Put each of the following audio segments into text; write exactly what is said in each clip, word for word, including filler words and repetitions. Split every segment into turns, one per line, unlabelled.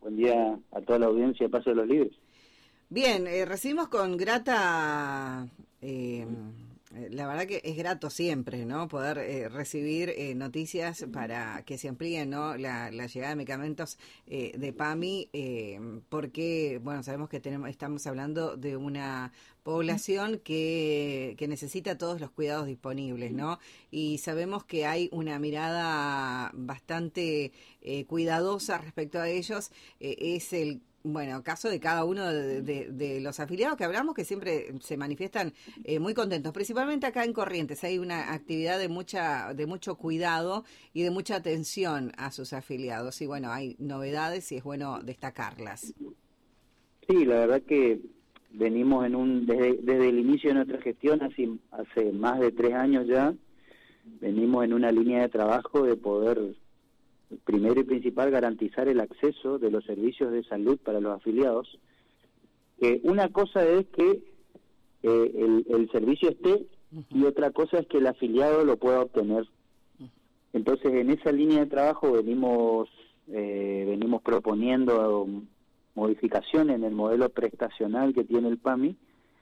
Buen día a toda la audiencia de Paso de los Libres.
Bien, eh, recibimos con grata, eh, la verdad que es grato siempre, ¿no? Poder eh, recibir eh, noticias para que se amplíe, ¿no? La, la llegada de medicamentos eh, de PAMI, eh, porque, bueno, sabemos que tenemos, estamos hablando de una población que, que necesita todos los cuidados disponibles, ¿no? Y sabemos que hay una mirada bastante eh, cuidadosa respecto a ellos. Eh, es el Bueno, caso de cada uno de, de, de los afiliados que hablamos, que siempre se manifiestan eh, muy contentos, principalmente acá en Corrientes. Hay una actividad de mucha de mucho cuidado y de mucha atención a sus afiliados. Y bueno, hay novedades y es bueno destacarlas.
Sí, la verdad que venimos en un desde, desde el inicio de nuestra gestión, hace, hace más de tres años ya, venimos en una línea de trabajo de poder, primero y principal, garantizar el acceso de los servicios de salud para los afiliados. Eh, una cosa es que eh, el, el servicio esté, uh-huh, y otra cosa es que el afiliado lo pueda obtener. Uh-huh. Entonces, en esa línea de trabajo venimos eh, venimos proponiendo modificaciones en el modelo prestacional que tiene el PAMI,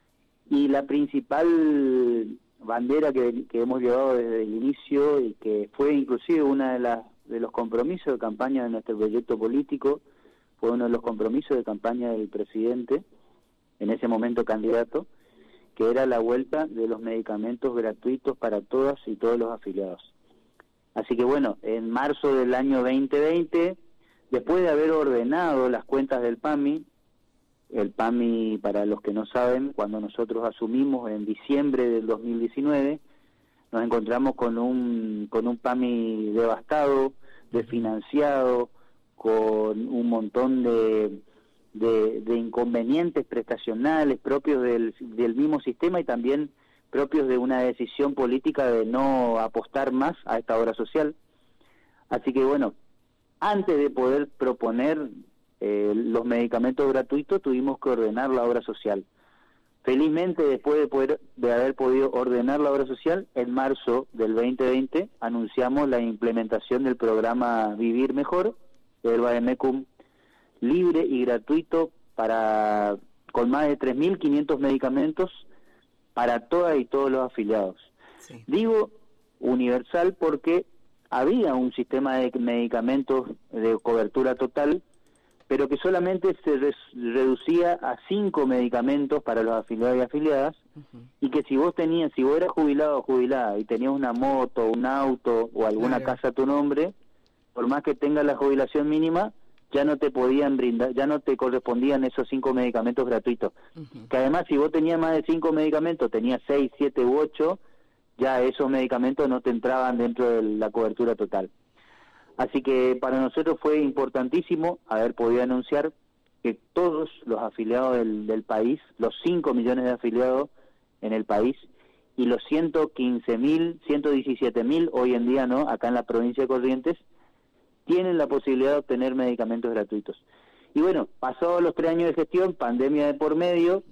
y la principal bandera que, que hemos llevado desde el inicio, y que fue inclusive una de las de los compromisos de campaña de nuestro proyecto político, fue uno de los compromisos de campaña del presidente, en ese momento candidato, que era la vuelta de los medicamentos gratuitos para todas y todos los afiliados. Así que bueno, en marzo del año veinte veinte, después de haber ordenado las cuentas del PAMI, el PAMI, para los que no saben, cuando nosotros asumimos en diciembre del dos mil diecinueve, nos encontramos con un con un PAMI devastado, desfinanciado, con un montón de, de, de inconvenientes prestacionales propios del, del mismo sistema, y también propios de una decisión política de no apostar más a esta obra social. Así que bueno, antes de poder proponer eh, los medicamentos gratuitos, tuvimos que ordenar la obra social. Felizmente, después de poder de haber podido ordenar la obra social, en marzo del veinte veinte anunciamos la implementación del programa Vivir Mejor, del Vademecum, libre y gratuito para con más de tres mil quinientos medicamentos para todas y todos los afiliados. Sí. Digo universal porque había un sistema de medicamentos de cobertura total, pero que solamente se re reducía a cinco medicamentos para los afiliados y afiliadas, uh-huh, y que si vos tenías, si vos eras jubilado o jubilada y tenías una moto, un auto o alguna claro. casa a tu nombre, por más que tengas la jubilación mínima, ya no te podían brindar, ya no te correspondían esos cinco medicamentos gratuitos. Uh-huh. Que además, si vos tenías más de cinco medicamentos, tenías seis, siete u ocho, ya esos medicamentos no te entraban dentro de la cobertura total. Así que para nosotros fue importantísimo haber podido anunciar que todos los afiliados del, del país, los cinco millones de afiliados en el país, y los ciento quince mil, ciento diecisiete mil hoy en día, ¿no?, acá en la provincia de Corrientes, tienen la posibilidad de obtener medicamentos gratuitos. Y bueno, pasados los tres años de gestión, pandemia de por medio,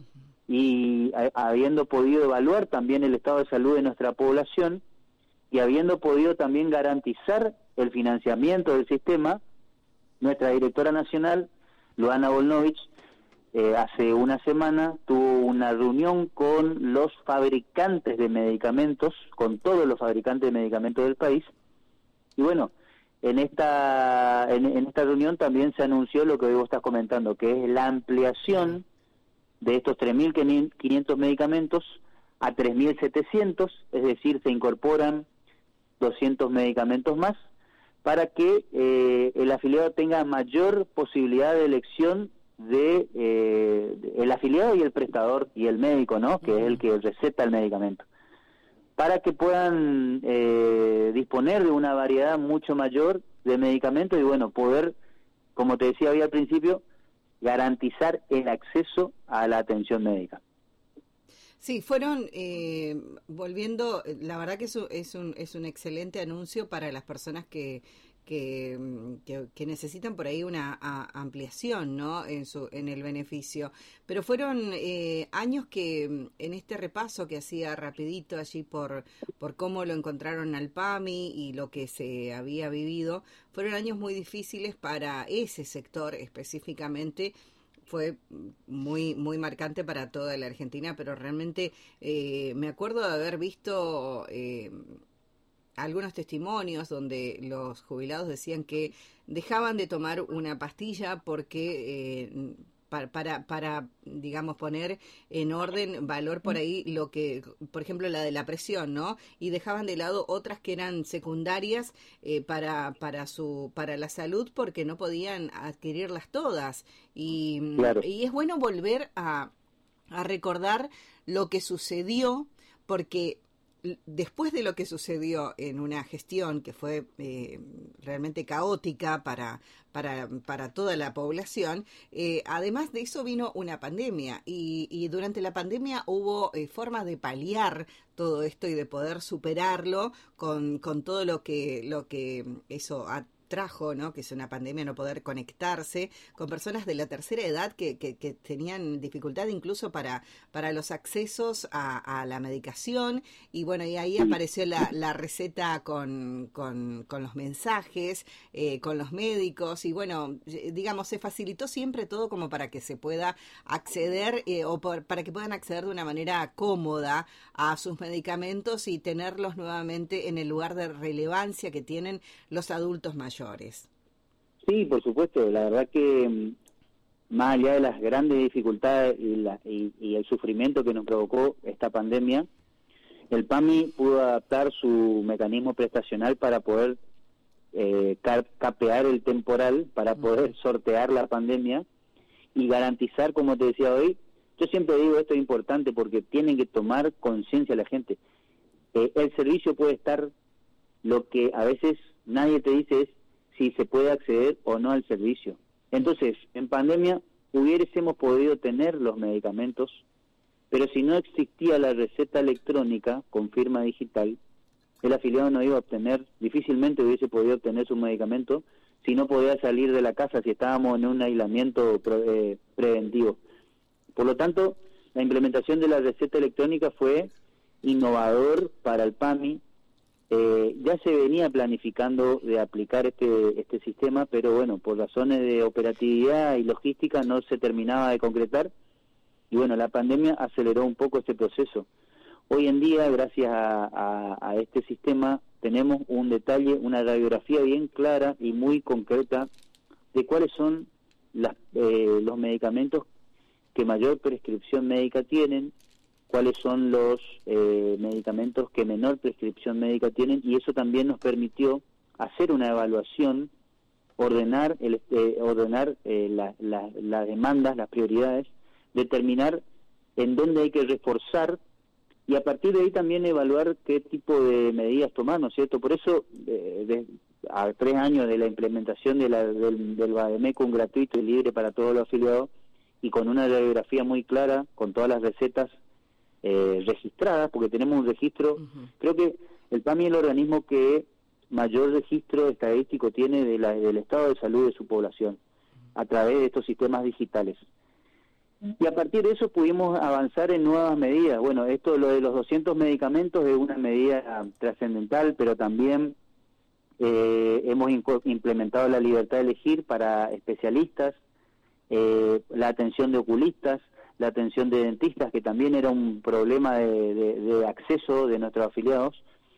y a, habiendo podido evaluar también el estado de salud de nuestra población, y habiendo podido también garantizar el financiamiento del sistema, nuestra directora nacional, Luana Volnovich, eh, hace una semana tuvo una reunión con los fabricantes de medicamentos, con todos los fabricantes de medicamentos del país, y bueno, en esta en, en esta reunión también se anunció lo que hoy vos estás comentando, que es la ampliación de estos tres mil quinientos medicamentos a tres mil setecientos, es decir, se incorporan doscientos medicamentos más, para que eh, el afiliado tenga mayor posibilidad de elección de, eh, de el afiliado y el prestador y el médico, ¿no?, que uh-huh, es el que receta el medicamento, para que puedan eh, disponer de una variedad mucho mayor de medicamentos y bueno, poder, como te decía hoy al principio, garantizar el acceso a la atención médica.
Sí, fueron eh, volviendo, la verdad que eso es un es un excelente anuncio para las personas que que, que, que necesitan por ahí una a, ampliación, ¿no? En su en el beneficio. Pero fueron eh, años que en este repaso que hacía rapidito allí por por cómo lo encontraron al PAMI y lo que se había vivido, fueron años muy difíciles para ese sector específicamente. Fue muy muy marcante para toda la Argentina, pero realmente eh, me acuerdo de haber visto eh, algunos testimonios donde los jubilados decían que dejaban de tomar una pastilla porque eh, para, para, para, digamos, poner en orden, valor por ahí, lo que, por ejemplo, la de la presión, ¿no? Y dejaban de lado otras que eran secundarias eh, para, para, su, para la salud porque no podían adquirirlas todas. Y,
claro.
y es bueno volver a, a recordar lo que sucedió, porque después de lo que sucedió en una gestión que fue eh, realmente caótica para, para, para toda la población, eh, además de eso vino una pandemia y, y durante la pandemia hubo eh, formas de paliar todo esto y de poder superarlo con, con todo lo que, lo que eso ha trajo, ¿no? Que es una pandemia, no poder conectarse con personas de la tercera edad que, que, que tenían dificultad incluso para, para los accesos a, a la medicación, y bueno, y ahí apareció la, la receta con, con, con los mensajes, eh, con los médicos, y bueno, digamos, se facilitó siempre todo como para que se pueda acceder eh, o por, para que puedan acceder de una manera cómoda a sus medicamentos y tenerlos nuevamente en el lugar de relevancia que tienen los adultos mayores.
Sí, por supuesto. La verdad que más allá de las grandes dificultades y, la, y, y el sufrimiento que nos provocó esta pandemia, el PAMI pudo adaptar su mecanismo prestacional para poder eh, capear el temporal, para poder sortear la pandemia y garantizar, como te decía hoy, yo siempre digo esto es importante porque tienen que tomar conciencia la gente. Eh, el servicio puede estar, lo que a veces nadie te dice es si se puede acceder o no al servicio. Entonces, en pandemia hubiésemos podido tener los medicamentos, pero si no existía la receta electrónica con firma digital, el afiliado no iba a obtener, difícilmente hubiese podido obtener su medicamento si no podía salir de la casa, si estábamos en un aislamiento pre, eh, preventivo. Por lo tanto, la implementación de la receta electrónica fue innovador para el PAMI. Eh, ya se venía planificando de aplicar este este sistema, pero bueno, por razones de operatividad y logística no se terminaba de concretar, y bueno, la pandemia aceleró un poco este proceso. Hoy en día, gracias a, a, a este sistema, tenemos un detalle, una radiografía bien clara y muy concreta de cuáles son las, eh, los medicamentos que mayor prescripción médica tienen, cuáles son los eh, medicamentos que menor prescripción médica tienen, y eso también nos permitió hacer una evaluación, ordenar el eh, ordenar eh, la, la, las demandas, las prioridades, determinar en dónde hay que reforzar, y a partir de ahí también evaluar qué tipo de medidas tomar, ¿no es cierto? Por eso, eh, de, a tres años de la implementación de la, del, del Bademecum gratuito y libre para todos los afiliados, y con una radiografía muy clara, con todas las recetas Eh, registradas, porque tenemos un registro, uh-huh. Creo que el PAMI es el organismo que mayor registro estadístico tiene de la, del estado de salud de su población, a través de estos sistemas digitales. Uh-huh. Y a partir de eso pudimos avanzar en nuevas medidas. Bueno, esto lo de los doscientos medicamentos es una medida trascendental, pero también eh, hemos implementado la libertad de elegir para especialistas, eh, la atención de oculistas, la atención de dentistas, que también era un problema de, de, de acceso de nuestros afiliados,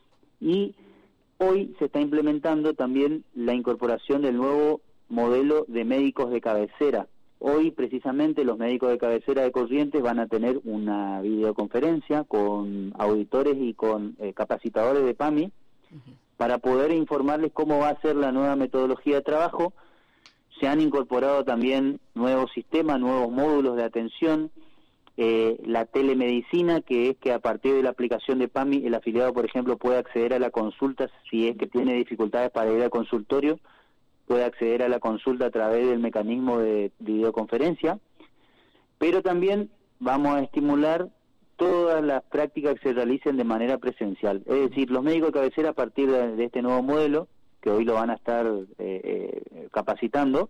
y hoy se está implementando también la incorporación del nuevo modelo de médicos de cabecera. Hoy precisamente los médicos de cabecera de Corrientes van a tener una videoconferencia con auditores y con eh, capacitadores de PAMI, uh-huh, para poder informarles cómo va a ser la nueva metodología de trabajo. Se han incorporado también nuevos sistemas, nuevos módulos de atención, eh, la telemedicina, que es que a partir de la aplicación de PAMI el afiliado, por ejemplo, puede acceder a la consulta si es que tiene dificultades para ir al consultorio, puede acceder a la consulta a través del mecanismo de videoconferencia, pero también vamos a estimular todas las prácticas que se realicen de manera presencial. Es decir, los médicos de cabecera, a partir de, de este nuevo modelo, que hoy lo van a estar eh, eh, capacitando,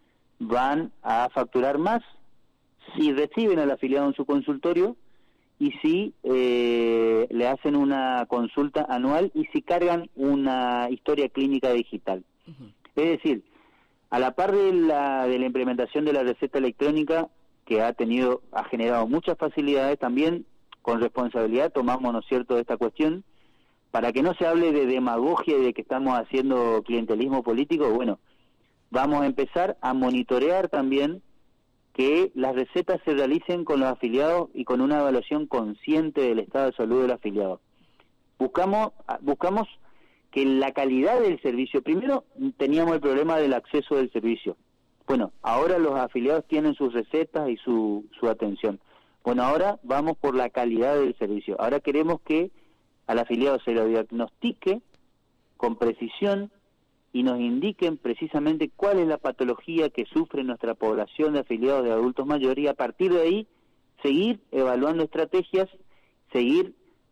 van a facturar más si reciben al afiliado en su consultorio y si eh, le hacen una consulta anual y si cargan una historia clínica digital. Uh-huh. Es decir, a la par de la, de la implementación de la receta electrónica, que ha tenido, ha generado muchas facilidades, también con responsabilidad tomamos, ¿no es cierto?, esta cuestión, para que no se hable de demagogia y de que estamos haciendo clientelismo político. Bueno, vamos a empezar a monitorear también que las recetas se realicen con los afiliados y con una evaluación consciente del estado de salud del afiliado. Buscamos, buscamos que la calidad del servicio, primero teníamos el problema del acceso del servicio. Bueno, ahora los afiliados tienen sus recetas y su, su atención. Bueno, ahora vamos por la calidad del servicio. Ahora queremos que al afiliado se lo diagnostique con precisión y nos indiquen precisamente cuál es la patología que sufre nuestra población de afiliados de adultos mayores y a partir de ahí seguir evaluando estrategias, seguir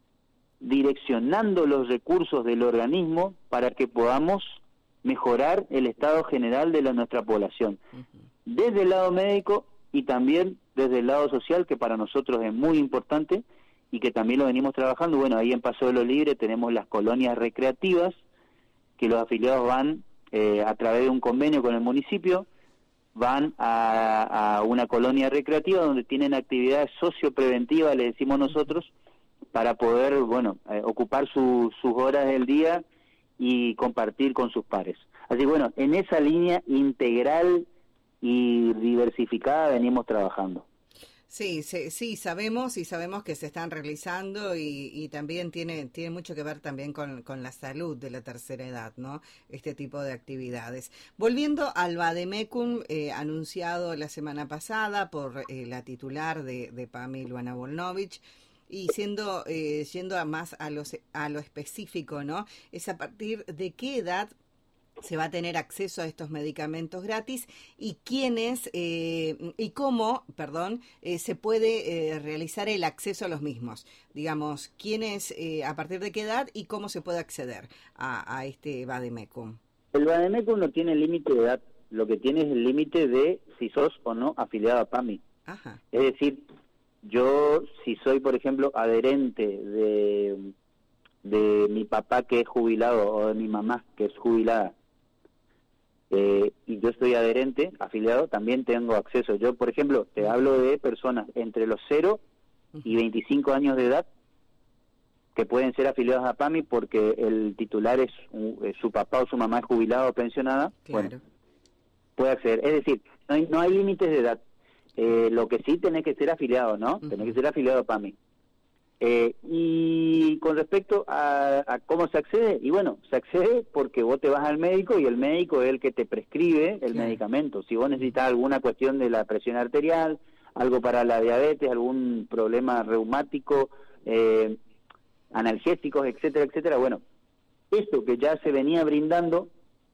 direccionando los recursos del organismo para que podamos mejorar el estado general de la, nuestra población, desde el lado médico y también desde el lado social, que para nosotros es muy importante y que también lo venimos trabajando. Bueno, ahí en Paso de los Libres tenemos las colonias recreativas, que los afiliados van eh, a través de un convenio con el municipio, van a, a una colonia recreativa donde tienen actividades sociopreventivas, le decimos nosotros, para poder, bueno, eh, ocupar su, sus horas del día y compartir con sus pares. Así que bueno, en esa línea integral y diversificada venimos trabajando.
Sí, sí, sí, sabemos y sabemos que se están realizando y, y también tiene tiene mucho que ver también con, con la salud de la tercera edad, ¿no? Este tipo de actividades. Volviendo al Vademecum, eh, anunciado la semana pasada por eh, la titular de, de PAMI, Luana Volnovich, y siendo eh, yendo a más a lo, a lo específico, ¿no? Es a partir de qué edad se va a tener acceso a estos medicamentos gratis y quiénes eh, y cómo, perdón, eh, se puede eh, realizar el acceso a los mismos. Digamos, quiénes, eh, a partir de qué edad y cómo se puede acceder a, a este Vademecum.
El Vademecum no tiene límite de edad, lo que tiene es el límite de si sos o no afiliado a PAMI. Ajá. Es decir, yo si soy, por ejemplo, adherente de, de mi papá que es jubilado o de mi mamá que es jubilada, Eh, y yo estoy adherente, afiliado, también tengo acceso. Yo, por ejemplo, te hablo de personas entre los cero y veinticinco años de edad que pueden ser afiliados a PAMI porque el titular es, es su papá o su mamá es jubilado o pensionada. Claro. Bueno, puede acceder. Es decir, no hay, no hay límites de edad. Eh, lo que sí tenés que ser afiliado, ¿no? Uh-huh. Tenés que ser afiliado a PAMI. Eh, y con respecto a, a cómo se accede, y bueno, se accede porque vos te vas al médico y el médico es el que te prescribe el sí. medicamento. Si vos necesitas alguna cuestión de la presión arterial, algo para la diabetes, algún problema reumático, eh, analgésicos, etcétera, etcétera, bueno, esto que ya se venía brindando,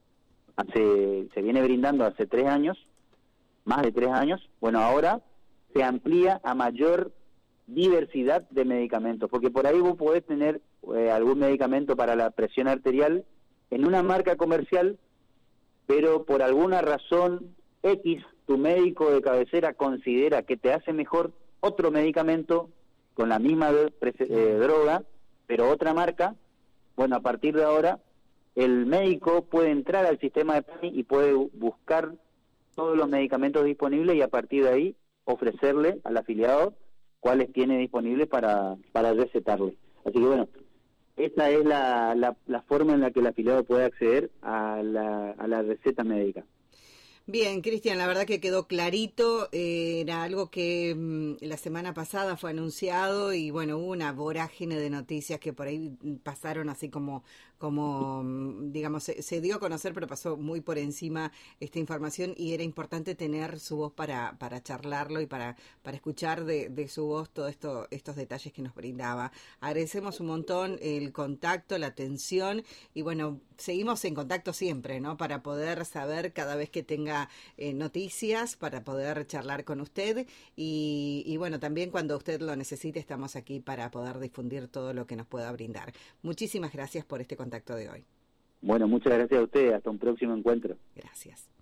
hace, se viene brindando hace tres años, más de tres años, bueno, ahora se amplía a mayor diversidad de medicamentos, porque por ahí vos podés tener eh, algún medicamento para la presión arterial en una marca comercial, pero por alguna razón X, tu médico de cabecera considera que te hace mejor otro medicamento con la misma eh, droga, pero otra marca. Bueno, a partir de ahora el médico puede entrar al sistema de PAMI y puede buscar todos los medicamentos disponibles y a partir de ahí ofrecerle al afiliado cuáles tiene disponibles para, para recetarle. Así que bueno, esta es la, la, la forma en la que el afiliado puede acceder a la, a la receta médica.
Bien, Cristian, la verdad que quedó clarito, eh, era algo que mmm, la semana pasada fue anunciado y bueno, hubo una vorágine de noticias que por ahí pasaron así como, como digamos, se, se dio a conocer, pero pasó muy por encima esta información y era importante tener su voz para, para charlarlo y para, para escuchar de, de su voz todos esto, estos detalles que nos brindaba. Agradecemos un montón el contacto, la atención y bueno, seguimos en contacto siempre, ¿no? Para poder saber cada vez que tenga Eh, noticias para poder charlar con usted y, y bueno, también cuando usted lo necesite estamos aquí para poder difundir todo lo que nos pueda brindar. Muchísimas gracias por este contacto de hoy.
Bueno, muchas gracias a ustedes, hasta un próximo encuentro.
Gracias.